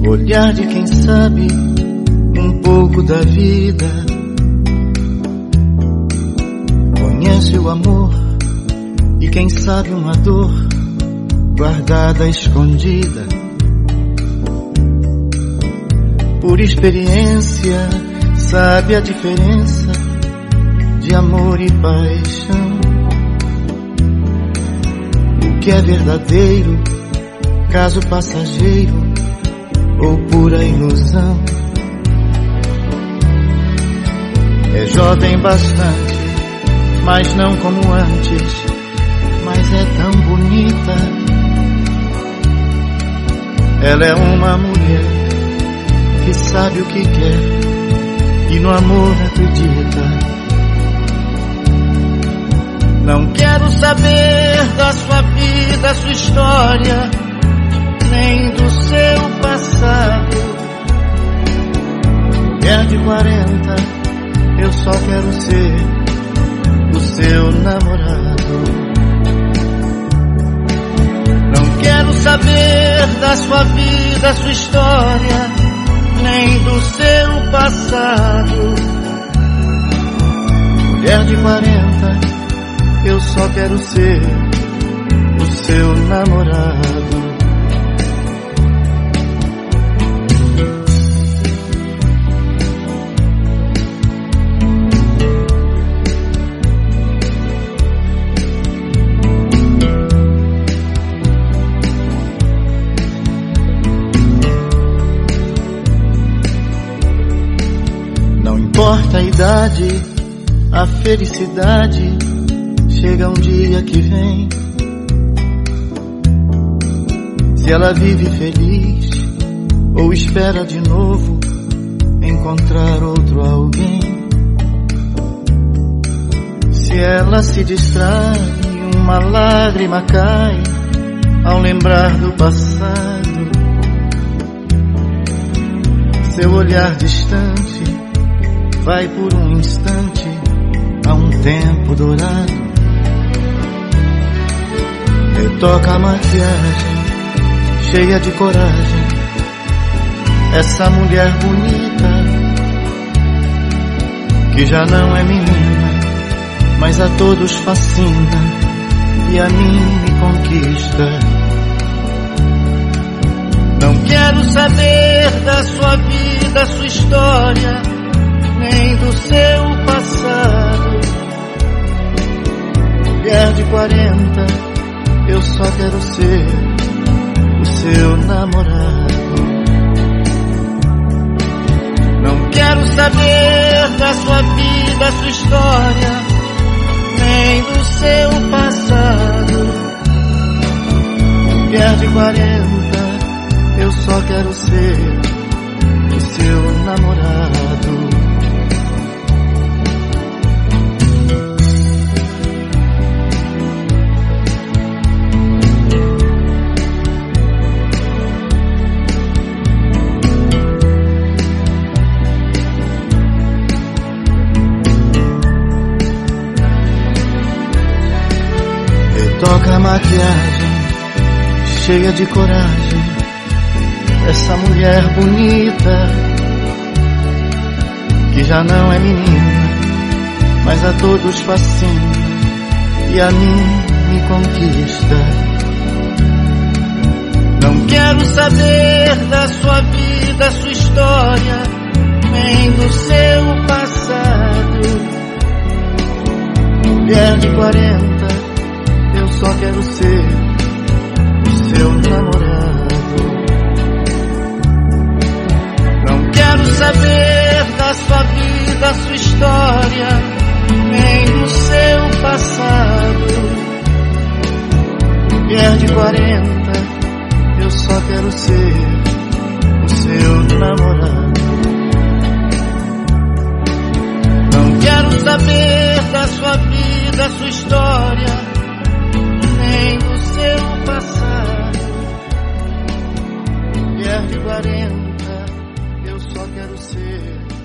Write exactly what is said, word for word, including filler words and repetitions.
olhar de quem sabe um pouco da vida, conhece o amor e quem sabe uma dor guardada, escondida. Por experiência sabe a diferença de amor e paixão, o que é verdadeiro, caso passageiro ou pura ilusão. É jovem bastante, mas não como antes, mas é tão bonita. Ela é uma mulher que sabe o que quer e no amor acredita. Não quero saber da sua vida, sua história, nem do seu passado. Mulher de quarenta, eu só quero ser o seu namorado. Não quero saber da sua vida, sua história, nem do seu passado. Mulher de quarenta, eu só quero ser o seu namorado. Não importa a idade, a felicidade chega um dia que vem. Se ela vive feliz ou espera de novo encontrar outro alguém. Se ela se distrai, uma lágrima cai ao lembrar do passado. Seu olhar distante vai por um instante a um tempo dourado. Retoca a maquiagem, cheia de coragem, essa mulher bonita, que já não é menina, mas a todos fascina e a mim me conquista. Não quero saber da sua vida, sua história, nem do seu passado. Mulher de quarenta, eu só quero ser o seu namorado. Não quero saber da sua vida, sua história, nem do seu passado. Mulher de quarenta, eu só quero ser o seu namorado. Toca a maquiagem, cheia de coragem, essa mulher bonita, que já não é menina, mas a todos fascina e a mim me conquista. Não quero saber da sua vida, sua história, nem do seu passado. Mulher de quarenta, eu só quero ser o seu namorado. Não quero saber da sua vida, sua história, nem do seu passado. Mulher de quarenta, eu só quero ser o seu namorado. Não quero saber da sua vida, sua história, nem do seu passado. Mulher de quarenta, eu só quero ser